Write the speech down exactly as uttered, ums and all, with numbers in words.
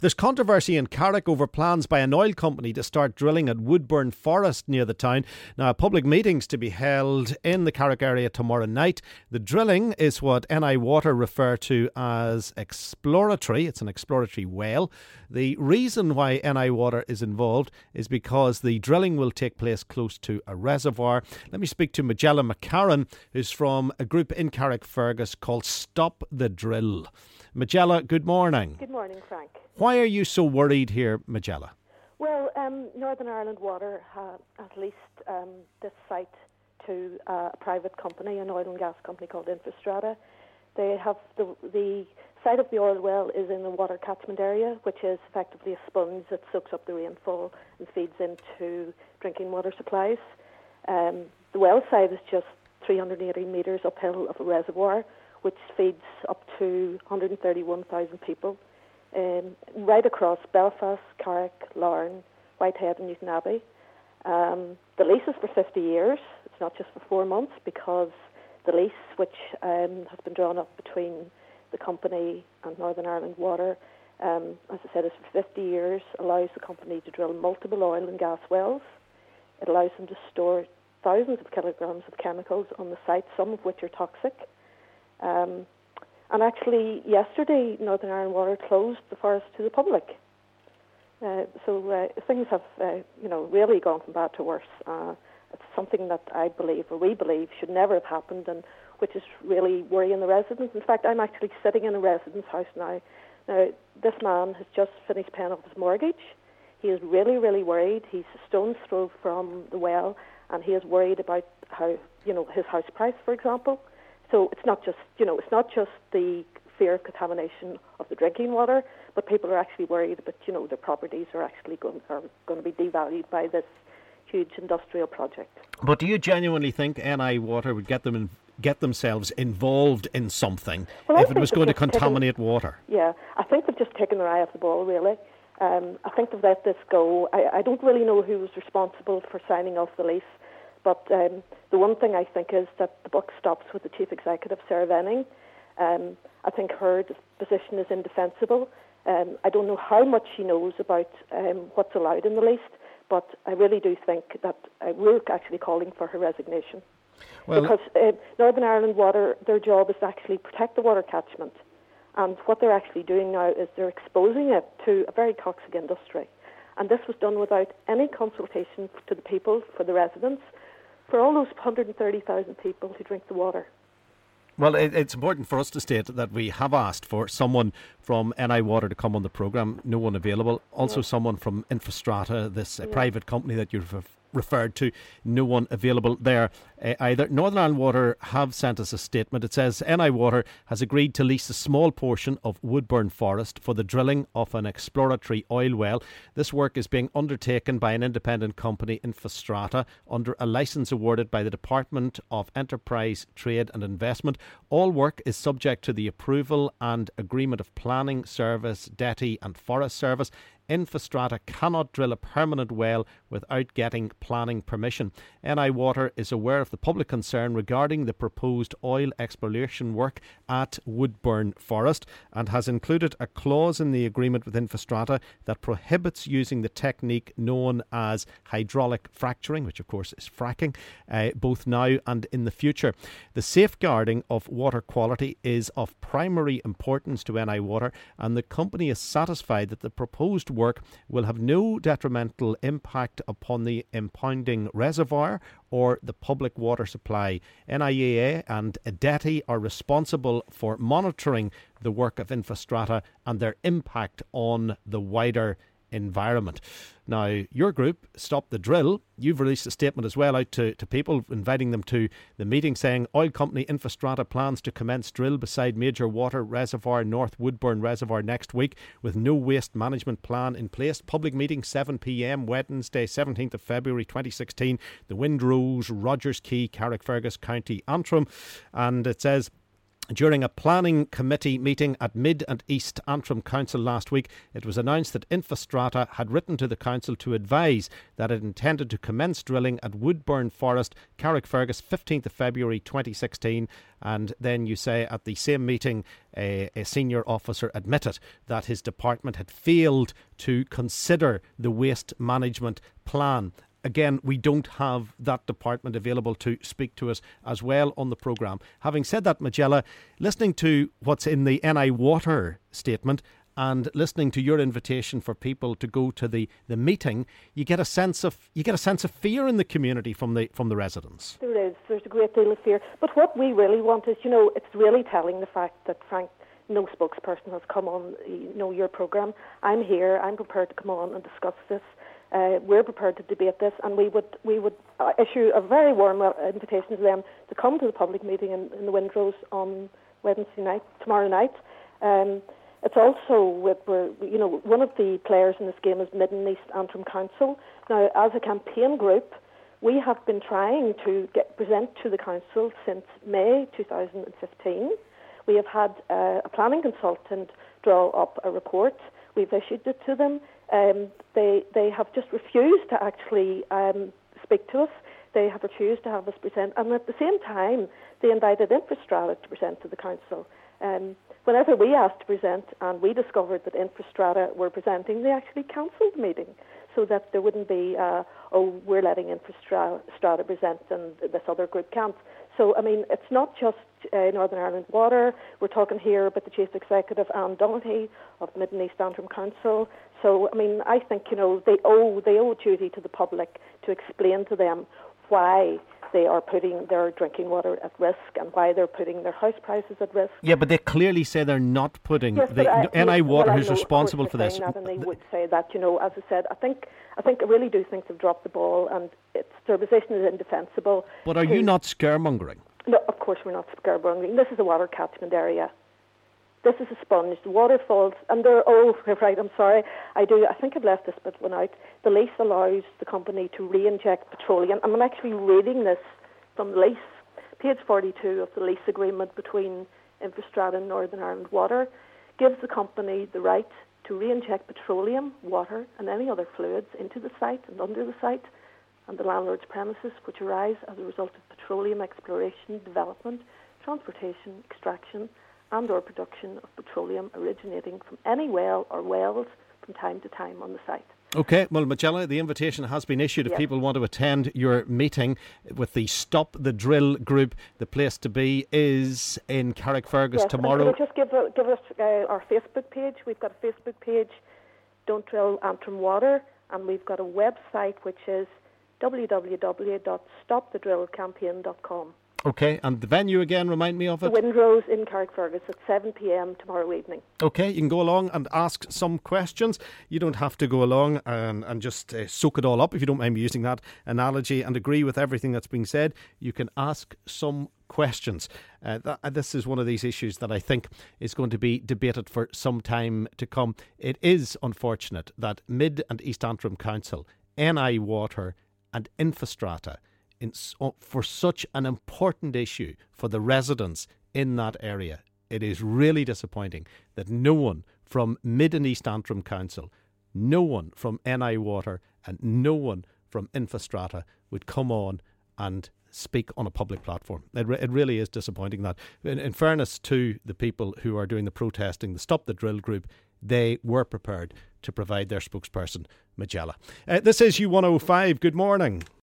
There's controversy in Carrick over plans by an oil company to start drilling at Woodburn Forest near the town. Now, a public meeting's to be held in the Carrick area tomorrow night. The drilling is what N I Water refer to as exploratory. It's an exploratory well. The reason why N I Water is involved is because the drilling will take place close to a reservoir. Let me speak to Majella McCarran, who's from a group in Carrickfergus called Stop the Drill. Majella, good morning. Good morning, Frank. Why are you so worried here, Majella? Well, um, Northern Ireland Water ha- has leased um, this site to uh, a private company, an oil and gas company called Infostrata. They have the, the site of the oil well is in the water catchment area, which is effectively a sponge that soaks up the rainfall and feeds into drinking water supplies. Um, the well site is just three hundred eighty metres uphill of a reservoir, which feeds up to one hundred thirty-one thousand people, um, right across Belfast, Carrick, Larne, Whitehead and Newtownabbey. Um, the lease is for fifty years. It's not just for four months because the lease, which um, has been drawn up between the company and Northern Ireland Water, um, as I said, is for fifty years, allows the company to drill multiple oil and gas wells. It allows them to store thousands of kilograms of chemicals on the site, some of which are toxic. Um, and actually, yesterday, Northern Ireland Water closed the forest to the public. Uh, so uh, things have, uh, you know, really gone from bad to worse. Uh, it's something that I believe, or we believe, should never have happened, and which is really worrying the residents. In fact, I'm actually sitting in a resident's house now. Now, this man has just finished paying off his mortgage. He is really, really worried. He's a stone's throw from the well, and he is worried about how, you know, his house price, for example. So it's not just, you know, it's not just the fear of contamination of the drinking water, but people are actually worried that, you know, their properties are actually going, are going to be devalued by this huge industrial project. But do you genuinely think N I Water would get them in, get themselves involved in something well, if it was going to contaminate taken, water? Yeah, I think they've just taken their eye off the ball, really. Um, I think they've let this go. I, I don't really know who was responsible for signing off the lease. But um, the one thing I think is that the buck stops with the chief executive, Sarah Venning. Um, I think her position is indefensible. Um, I don't know how much she knows about um, what's allowed in the lease, but I really do think that uh, we're actually calling for her resignation. Well, because uh, Northern Ireland Water, their job is to actually protect the water catchment. And what they're actually doing now is they're exposing it to a very toxic industry. And this was done without any consultation to the people, for the residents, for all those one hundred thirty thousand people who drink the water. Well, it, it's important for us to state that we have asked for someone from N I Water to come on the programme. No one available. Also yeah. someone from Infostrata, this uh, yeah. private company that you've referred to. No one available there uh, either. Northern Ireland Water have sent us a statement. It says N I Water has agreed to lease a small portion of Woodburn Forest for the drilling of an exploratory oil well. This work is being undertaken by an independent company, Infostrata, under a licence awarded by the Department of Enterprise, Trade and Investment. All work is subject to the approval and agreement of Planning Service, D E T I and Forest Service. Infostrata cannot drill a permanent well without getting planning permission. N I Water is aware of the public concern regarding the proposed oil exploration work at Woodburn Forest and has included a clause in the agreement with Infostrata that prohibits using the technique known as hydraulic fracturing, which of course is fracking, uh, both now and in the future. The safeguarding of water quality is of primary importance to N I Water, and the company is satisfied that the proposed work will have no detrimental impact upon the impounding reservoir or the public water supply. N I E A and D E T I are responsible for monitoring the work of Infostrata and their impact on the wider environment. Now, your group, Stop the Drill, you've released a statement as well out to, to people, inviting them to the meeting, saying oil company Infostrata plans to commence drill beside major water reservoir, North Woodburn Reservoir, next week with no waste management plan in place. Public meeting seven p.m. Wednesday seventeenth of February twenty sixteen. The Windrose, Rogers Quay, Carrickfergus, County Antrim. And it says During a planning committee meeting at Mid and East Antrim Council last week, it was announced that Infostrata had written to the council to advise that it intended to commence drilling at Woodburn Forest, Carrickfergus, fifteenth of February twenty sixteen. And then you say at the same meeting, a, a senior officer admitted that his department had failed to consider the waste management plan. Again, we don't have that department available to speak to us as well on the programme. Having said that, Majella, listening to what's in the N I Water statement and listening to your invitation for people to go to the, the meeting, you get a sense of you get a sense of fear in the community from the from the residents. There is. There's a great deal of fear. But what we really want is, you know, it's really telling the fact that Frank, no spokesperson has come on, you know, your programme. I'm here. I'm prepared to come on and discuss this. Uh, we're prepared to debate this, and we would we would uh, issue a very warm invitation to them to come to the public meeting in, in the Windrose on Wednesday night, tomorrow night. Um, it's also with, we're, you know, one of the players in this game is Mid and East Antrim Council. Now, as a campaign group, we have been trying to get present to the council since May two thousand fifteen. We have had uh, a planning consultant draw up a report. We've issued it to them. Um, they they have just refused to actually um, speak to us. They have refused to have us present. And at the same time, they invited Infostrata to present to the council. Um, whenever we asked to present and we discovered that Infostrata were presenting, they actually cancelled the meeting so that there wouldn't be, uh, oh, we're letting Infostrata present and this other group can't. So, I mean, it's not just uh, Northern Ireland Water. We're talking here about the Chief Executive, Anne Doherty, of Mid and East Antrim Council. So, I mean, I think, you know, they owe, they owe a duty to the public to explain to them why they are putting their drinking water at risk and why they're putting their house prices at risk. Yeah, but they clearly say they're not putting yes, the I, N I yes, Water, well, who's know, responsible for this. That, and they would say that, you know, as I said, I think, I think, I really do think they've dropped the ball, and it's, their position is indefensible. But are you not scaremongering? No, of course we're not scaremongering. This is a water catchment area. This is a sponge. The water falls, and they're, oh, right, I'm sorry. I do, I think I've left this bit one out. The lease allows the company to re-inject petroleum. I'm actually reading this from the lease. Page forty-two of the lease agreement between Infostrata and Northern Ireland Water gives the company the right to re-inject petroleum, water, and any other fluids into the site and under the site and the landlord's premises which arise as a result of petroleum exploration, development, transportation, extraction, and or production of petroleum originating from any well or wells from time to time on the site. OK, well, Majella, the invitation has been issued. If yes. people want to attend your meeting with the Stop the Drill group, the place to be is in Carrickfergus yes, tomorrow. And just give, give us uh, our Facebook page. We've got a Facebook page, Don't Drill Antrim Water, and we've got a website which is w w w dot stop the drill campaign dot com. OK, and the venue again, remind me of it? The Windrose in Carrickfergus at seven p.m. tomorrow evening. OK, you can go along and ask some questions. You don't have to go along and, and just uh, soak it all up, if you don't mind me using that analogy, and agree with everything that's being said. You can ask some questions. Uh, that, this is one of these issues that I think is going to be debated for some time to come. It is unfortunate that Mid and East Antrim Council, N I Water and Infostrata, In, for such an important issue for the residents in that area, it is really disappointing that no one from Mid and East Antrim Council, no one from N I Water and no one from Infostrata would come on and speak on a public platform. It, re- it really is disappointing that. In, in fairness to the people who are doing the protesting, the Stop the Drill group, they were prepared to provide their spokesperson, Majella. Uh, this is U one oh five. Good morning.